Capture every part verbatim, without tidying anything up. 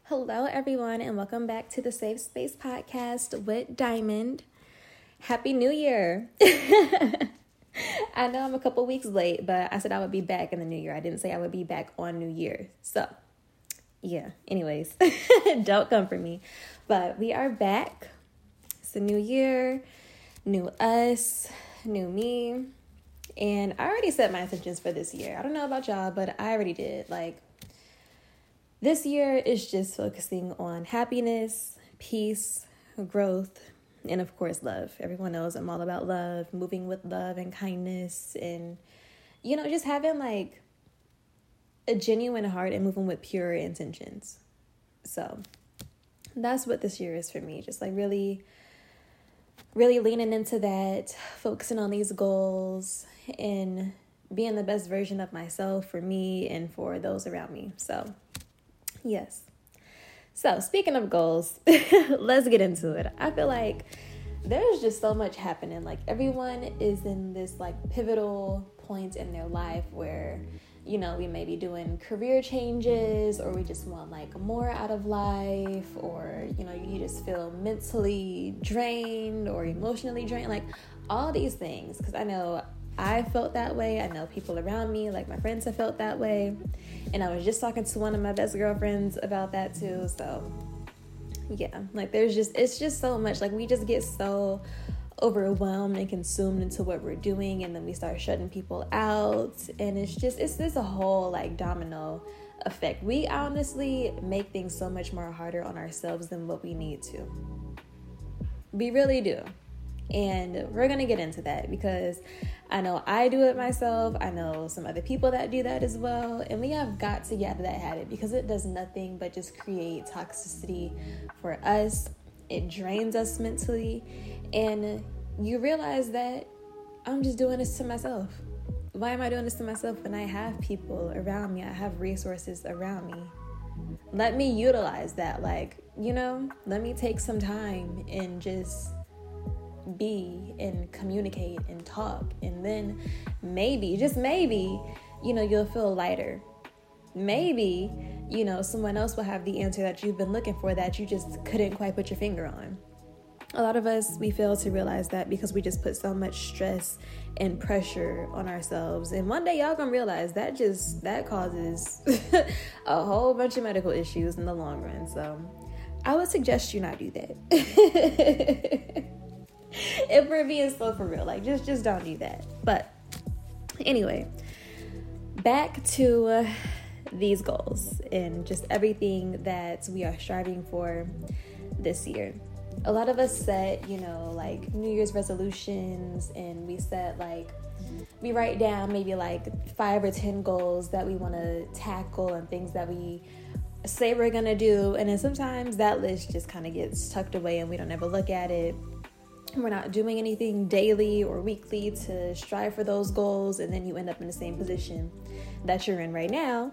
Hello, everyone, and welcome back to the Safe Space Podcast with Diamond. Happy New Year. I know I'm a couple weeks late, but I said I would be back in the new year. I didn't say I would be back on New Year. So, yeah, anyways, don't come for me. But we are back. It's a new year, new us, new me. And I already set my intentions for this year. I don't know about y'all, but I already did. Like, this year is just focusing on happiness, peace, growth, and of course, love. Everyone knows I'm all about love, moving with love and kindness, and, you know, just having like a genuine heart and moving with pure intentions. So that's what this year is for me. Just like really, really leaning into that, focusing on these goals and being the best version of myself for me and for those around me. So yes. So speaking of goals, let's get into it. I feel like there's just so much happening. Like everyone is in this like pivotal point in their life where, you know, we may be doing career changes, or we just want like more out of life, or, you know, you just feel mentally drained or emotionally drained, like all these things. Because I know I felt that way. I know people around me, like my friends, have felt that way. And I was just talking to one of my best girlfriends about that too. So yeah, like there's just, it's just so much. Like we just get so overwhelmed and consumed into what we're doing. And then we start shutting people out. And it's just, it's just a whole like domino effect. We honestly make things so much more harder on ourselves than what we need to. We really do. And we're going to get into that because I know I do it myself. I know some other people that do that as well. And we have got to get out of that habit because it does nothing but just create toxicity for us. It drains us mentally. And you realize that I'm just doing this to myself. Why am I doing this to myself when I have people around me? I have resources around me. Let me utilize that. Like, you know, let me take some time and just be and communicate and talk, and then maybe, just maybe, you know, you'll feel lighter. Maybe, you know, someone else will have the answer that you've been looking for that you just couldn't quite put your finger on. A lot of us, we fail to realize that because we just put so much stress and pressure on ourselves. And one day y'all gonna realize that just, that causes a whole bunch of medical issues in the long run. So I would suggest you not do that. If we're being so for real, like just just don't do that. But anyway, back to uh, these goals and just everything that we are striving for this year. A lot of us set, you know, like New Year's resolutions, and we set like, we write down maybe like five or ten goals that we want to tackle and things that we say we're going to do. And then sometimes that list just kind of gets tucked away and we don't ever look at it. We're not doing anything daily or weekly to strive for those goals, and then you end up in the same position that you're in right now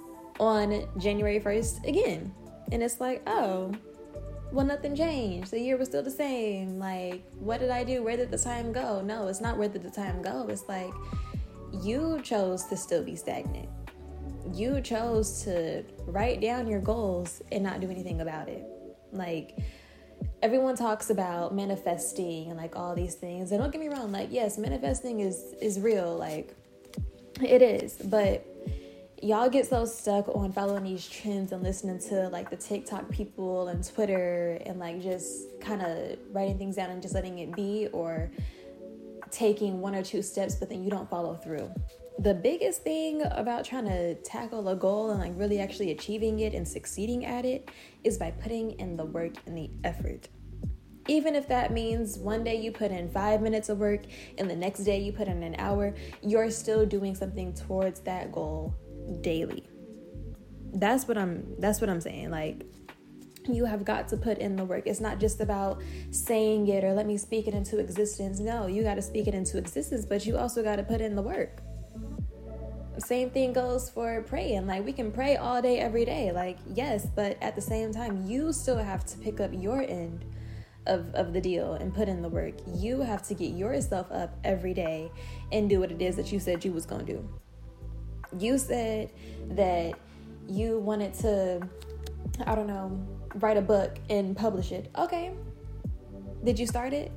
on January first again. And it's like, oh, well, nothing changed. The year was still the same. Like, what did I do? Where did the time go? No, it's not where did the time go. It's like you chose to still be stagnant. You chose to write down your goals and not do anything about it. Like, everyone talks about manifesting and like all these things. And don't get me wrong, like, yes, manifesting is, is real. Like, it is. But y'all get so stuck on following these trends and listening to like the TikTok people and Twitter and like just kind of writing things down and just letting it be, or taking one or two steps, but then you don't follow through. The biggest thing about trying to tackle a goal and like really actually achieving it and succeeding at it is by putting in the work and the effort. Even if that means one day you put in five minutes of work and the next day you put in an hour, you're still doing something towards that goal daily. That's what I'm, that's what I'm saying. Like, you have got to put in the work. It's not just about saying it or let me speak it into existence. No, you got to speak it into existence, but you also got to put in the work. Same thing goes for praying. Like, we can pray all day, every day. Like, yes, but at the same time, you still have to pick up your end of, of the deal and put in the work. You have to get yourself up every day and do what it is that you said you was going to do. You said that you wanted to I don't know, write a book and publish it. Okay. Did you start it?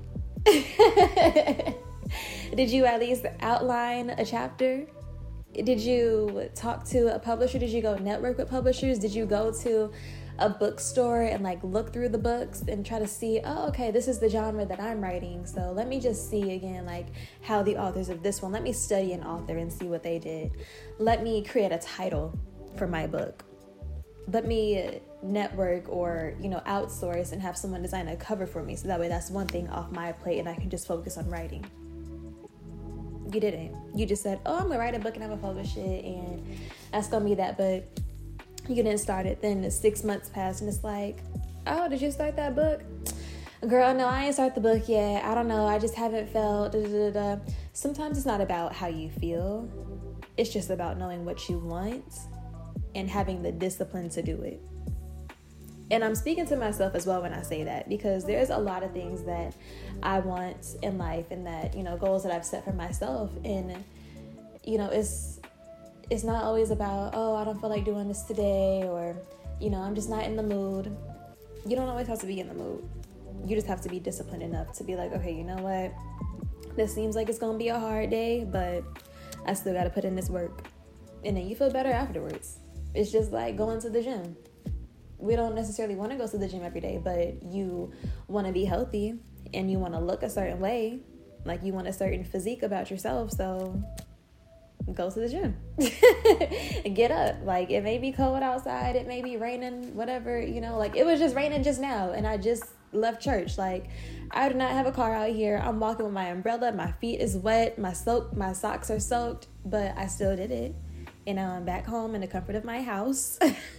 Did you at least outline a chapter? Did you talk to a publisher? Did you go network with publishers? Did you go to a bookstore and like look through the books and try to see, oh, okay, this is the genre that I'm writing. So let me just see again, like how the authors of this one, let me study an author and see what they did. Let me create a title for my book. Let me network or, you know, outsource and have someone design a cover for me. So that way that's one thing off my plate and I can just focus on writing. You didn't. You just said, oh, I'm gonna write a book and I'm gonna publish it and that's gonna be that. But you didn't start it. Then six months passed and it's like, oh, did you start that book? Girl, no, I ain't start the book yet. I don't know. I just haven't felt da, da, da, da. Sometimes it's not about how you feel. It's just about knowing what you want and having the discipline to do it. And I'm speaking to myself as well when I say that, because there's a lot of things that I want in life and that, you know, goals that I've set for myself. And, you know, it's, it's not always about, oh, I don't feel like doing this today, or, you know, I'm just not in the mood. You don't always have to be in the mood. You just have to be disciplined enough to be like, okay, you know what? This seems like it's going to be a hard day, but I still got to put in this work. And then you feel better afterwards. It's just like going to the gym. We don't necessarily want to go to the gym every day, but you want to be healthy and you want to look a certain way. Like you want a certain physique about yourself. So go to the gym. Get up. Like it may be cold outside. It may be raining, whatever, you know, like it was just raining just now and I just left church. Like I do not have a car out here. I'm walking with my umbrella. My feet is wet. My soak, my socks are soaked, but I still did it. And now I'm back home in the comfort of my house.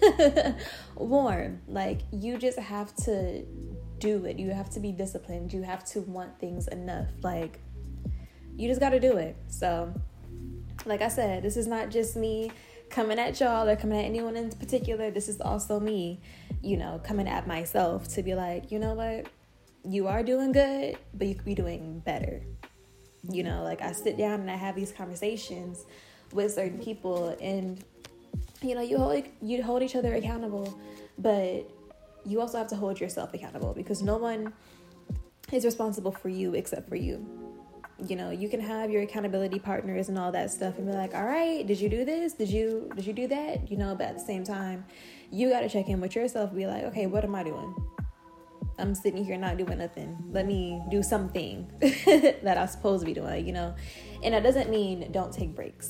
Warm. Like you just have to do it. You have to be disciplined. You have to want things enough. Like you just got to do it. So like I said, this is not just me coming at y'all or coming at anyone in particular. This is also me, you know, coming at myself to be like, you know what? You are doing good, but you could be doing better. You know, like I sit down and I have these conversations with certain people and, you know, you hold, you hold each other accountable, but you also have to hold yourself accountable because no one is responsible for you except for you. You know, you can have your accountability partners and all that stuff and be like, all right, did you do this? Did you, did you do that? You know, but at the same time, you got to check in with yourself and be like, okay, what am I doing? I'm sitting here not doing nothing. Let me do something that I'm supposed to be doing, you know? And that doesn't mean don't take breaks.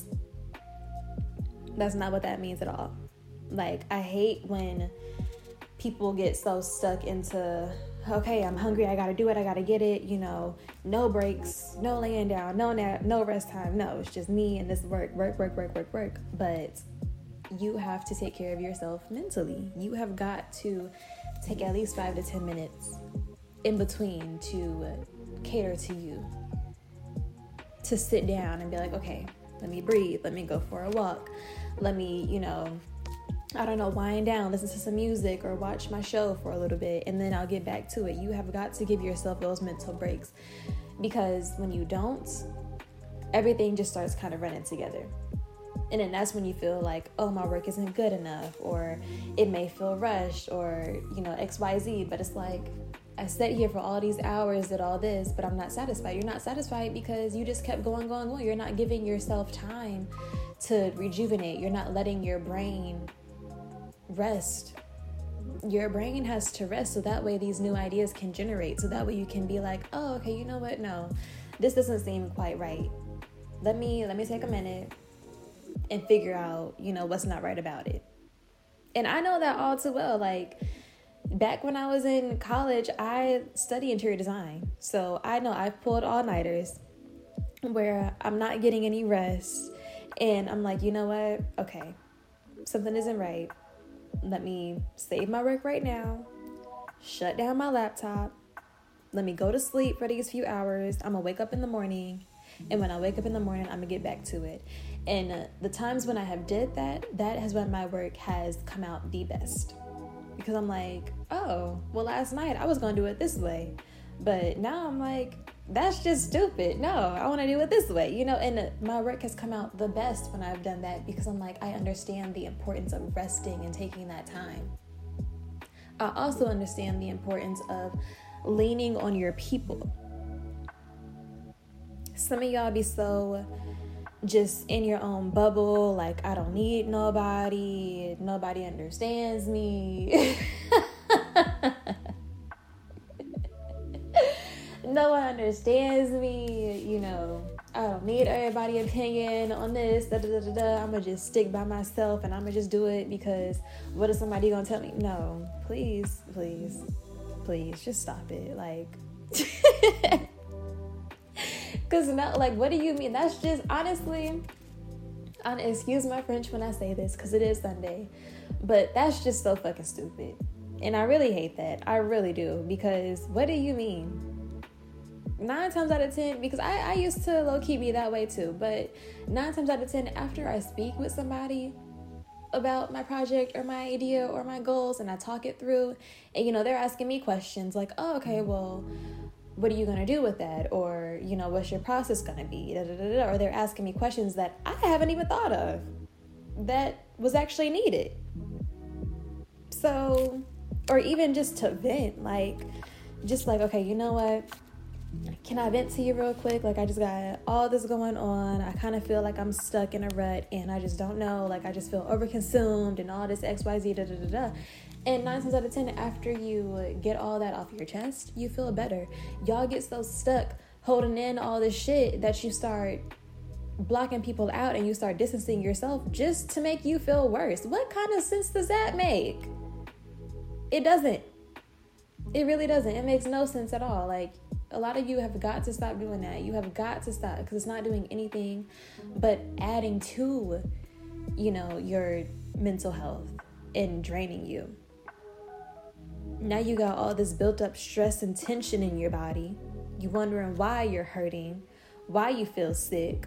That's not what that means at all. Like, I hate when people get so stuck into, okay, I'm hungry, I gotta do it, I gotta get it, you know, no breaks, no laying down, no nap, no rest time. No, it's just me and this work, work, work, work, work, work. But you have to take care of yourself mentally. You have got to take at least five to ten minutes in between to cater to you. To sit down and be like, okay, let me breathe, let me go for a walk. Let me, you know, I don't know, wind down, listen to some music or watch my show for a little bit and then I'll get back to it. You have got to give yourself those mental breaks because when you don't, everything just starts kind of running together. And then that's when you feel like, oh, my work isn't good enough or it may feel rushed or, you know, X Y Z. But it's like, I sat here for all these hours, did all this, but I'm not satisfied. You're not satisfied because you just kept going, going, going. You're not giving yourself time to rejuvenate. You're not letting your brain rest. Your brain has to rest so that way these new ideas can generate. So that way you can be like, oh, okay, you know what? No, this doesn't seem quite right. Let me, let me take a minute and figure out, you know, what's not right about it. And I know that all too well. Like, back when I was in college, I studied interior design. So I know I've pulled all-nighters where I'm not getting any rest. And I'm like, you know what? Okay, something isn't right. Let me save my work right now. Shut down my laptop. Let me go to sleep for these few hours. I'm going to wake up in the morning. And when I wake up in the morning, I'm going to get back to it. And uh, the times when I have did that, that has when my work has come out the best. Because I'm like, oh, well, last night I was going to do it this way. But now I'm like, that's just stupid. No, I want to do it this way, you know? And uh, my work has come out the best when I've done that because I'm like, I understand the importance of resting and taking that time. I also understand the importance of leaning on your people. Some of y'all be so just in your own bubble, like, I don't need nobody, nobody understands me. No one understands me, you know, I don't need everybody's opinion on this, da da da da da. I'm gonna just stick by myself and I'm gonna just do it because what is somebody gonna tell me? No, please, please, please, just stop it. Like, because no, like, what do you mean? That's just, honestly, on, excuse my French when I say this, because it is Sunday, but that's just so fucking stupid. And I really hate that. I really do. Because what do you mean? Nine times out of ten, because I, I used to low-key be that way too, but nine times out of ten, after I speak with somebody about my project or my idea or my goals and I talk it through, and, you know, they're asking me questions like, oh, okay, well, what are you going to do with that? Or, you know, what's your process going to be? Da, da, da, da. Or they're asking me questions that I haven't even thought of that was actually needed. So, or even just to vent, like, just like, okay, you know what? Can I vent to you real quick? Like, I just got all this going on. I kind of feel like I'm stuck in a rut and I just don't know. Like, I just feel overconsumed and all this X, Y, Z, da, da, da, da. And nine times out of ten, after you get all that off your chest, you feel better. Y'all get so stuck holding in all this shit that you start blocking people out and you start distancing yourself just to make you feel worse. What kind of sense does that make? It doesn't. It really doesn't. It makes no sense at all. Like, a lot of you have got to stop doing that. You have got to stop, because it's not doing anything but adding to, you know, your mental health and draining you. Now you got all this built up stress and tension in your body. You wondering why you're hurting, why you feel sick,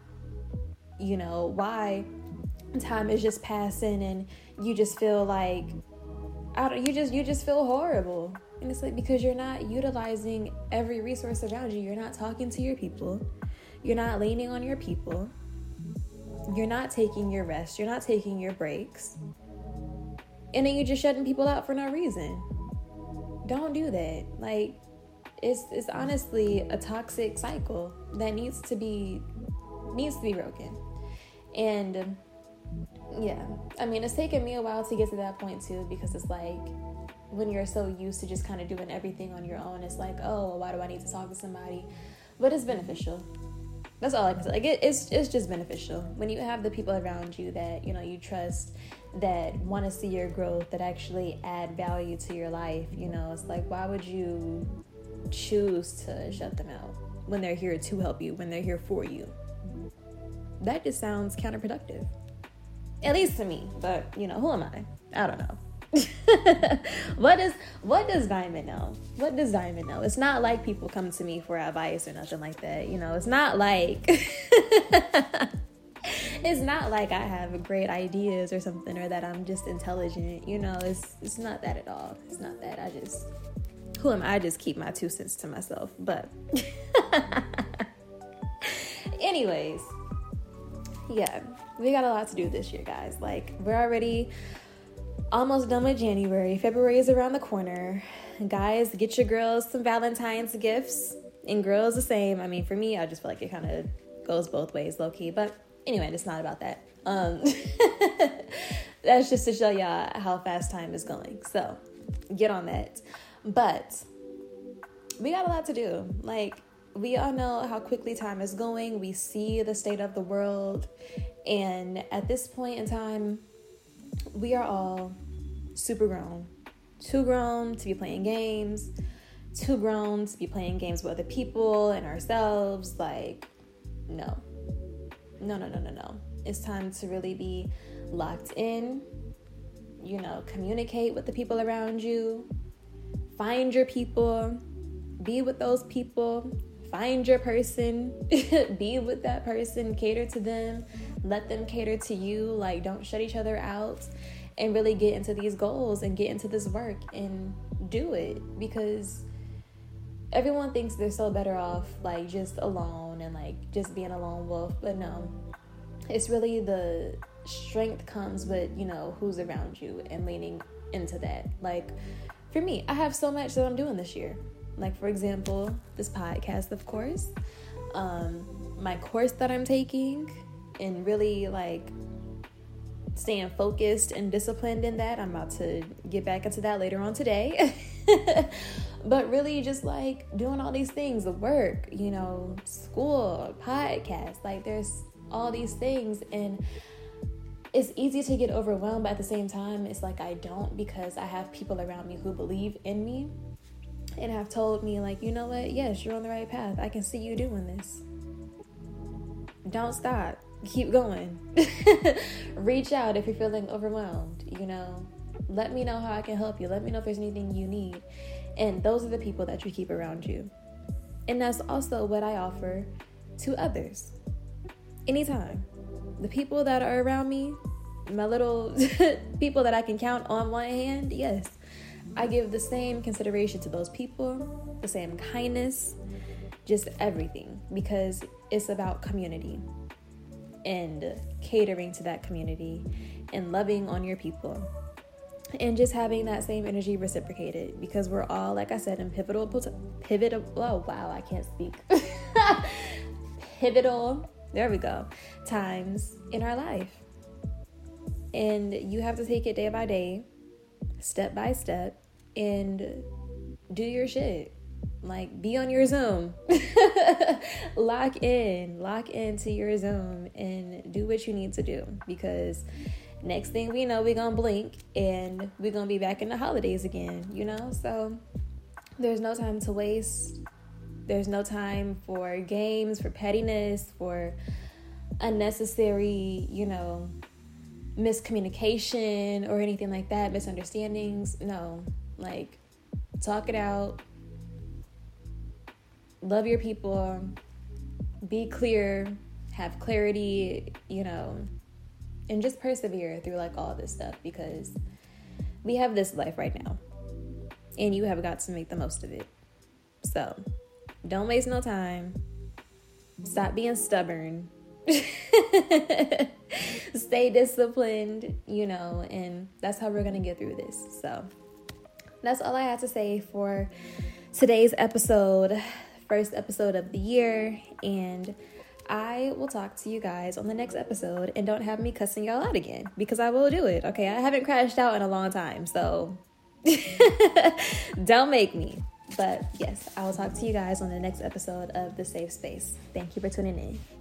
you know, why time is just passing and you just feel like, I don't, you just, you just feel horrible. And it's like, because you're not utilizing every resource around you. You're not talking to your people. You're not leaning on your people. You're not taking your rest. You're not taking your breaks. And then you're just shutting people out for no reason. Don't do that. Like, it's it's honestly a toxic cycle that needs to be needs to be broken. And yeah, I mean, it's taken me a while to get to that point too, because it's like, when you're so used to just kind of doing everything on your own, it's like, oh, well, why do I need to talk to somebody? But it's beneficial. That's all I can say. Like, it, it's it's just beneficial when you have the people around you that, you know, you trust, that want to see your growth, that actually add value to your life. You know, it's like, why would you choose to shut them out when they're here to help you, when they're here for you? That just sounds counterproductive, at least to me. But, you know, who am I? I don't know. what does what does Diamond know? What does Diamond know? It's not like people come to me for advice or nothing like that. You know, it's not like it's not like I have great ideas or something, or that I'm just intelligent. You know, it's it's not that at all. It's not that. I just who am I? I just keep my two cents to myself. But anyways, yeah, we got a lot to do this year, guys. Like, we're already almost done with January. February is around the corner. Guys, get your girls some Valentine's gifts, and girls the same. I mean, for me, I just feel like it kind of goes both ways, low-key. But anyway, it's not about that. Um, that's just to show y'all how fast time is going. So get on that. But we got a lot to do. Like, we all know how quickly time is going. We see the state of the world. And at this point in time, we are all super grown. Too grown to be playing games. Too grown to be playing games with other people and ourselves. Like, no. No, no, no, no, no. It's time to really be locked in. You know, communicate with the people around you. Find your people. Be with those people. Find your person. Be with that person. Cater to them. Let them cater to you. Like, don't shut each other out. And really get into these goals and get into this work and do it. Because everyone thinks they're so better off, like, just alone and, like, just being a lone wolf. But no. It's really the strength comes with, you know, who's around you and leaning into that. Like, for me, I have so much that I'm doing this year. Like, for example, this podcast, of course, um, my course that I'm taking, and really, like, staying focused and disciplined in that. I'm about to get back into that later on today. But really just like doing all these things, the work, you know, school, podcast, like there's all these things, and it's easy to get overwhelmed, but at the same time, it's like I don't, because I have people around me who believe in me and have told me like, you know what? Yes, you're on the right path. I can see you doing this. Don't stop. Keep going. Reach out if you're feeling overwhelmed, you know, let me know how I can help you. Let me know if there's anything you need. And those are the people that you keep around you. And that's also what I offer to others. Anytime. The people that are around me, my little people that I can count on one hand, yes, I give the same consideration to those people, the same kindness, just everything, because it's about community and catering to that community and loving on your people. And just having that same energy reciprocated, because we're all, like I said, in pivotal, pivotal, oh wow, I can't speak. Pivotal, there we go, times in our life. And you have to take it day by day, step by step, and do your shit. Like, be on your Zoom. Lock in, lock into your Zoom and do what you need to do, because next thing we know, we're going to blink and we're going to be back in the holidays again, you know? So there's no time to waste. There's no time for games, for pettiness, for unnecessary, you know, miscommunication or anything like that, misunderstandings. No, like, talk it out. Love your people. Be clear. Have clarity, you know, and just persevere through like all this stuff, because we have this life right now and you have got to make the most of it. So don't waste no time. Stop being stubborn. Stay disciplined, you know, and that's how we're going to get through this. So that's all I have to say for today's episode, first episode of the year. And I will talk to you guys on the next episode, and don't have me cussing y'all out again, because I will do it. Okay. I haven't crashed out in a long time, so don't make me. But yes, I will talk to you guys on the next episode of The Safe Space. Thank you for tuning in.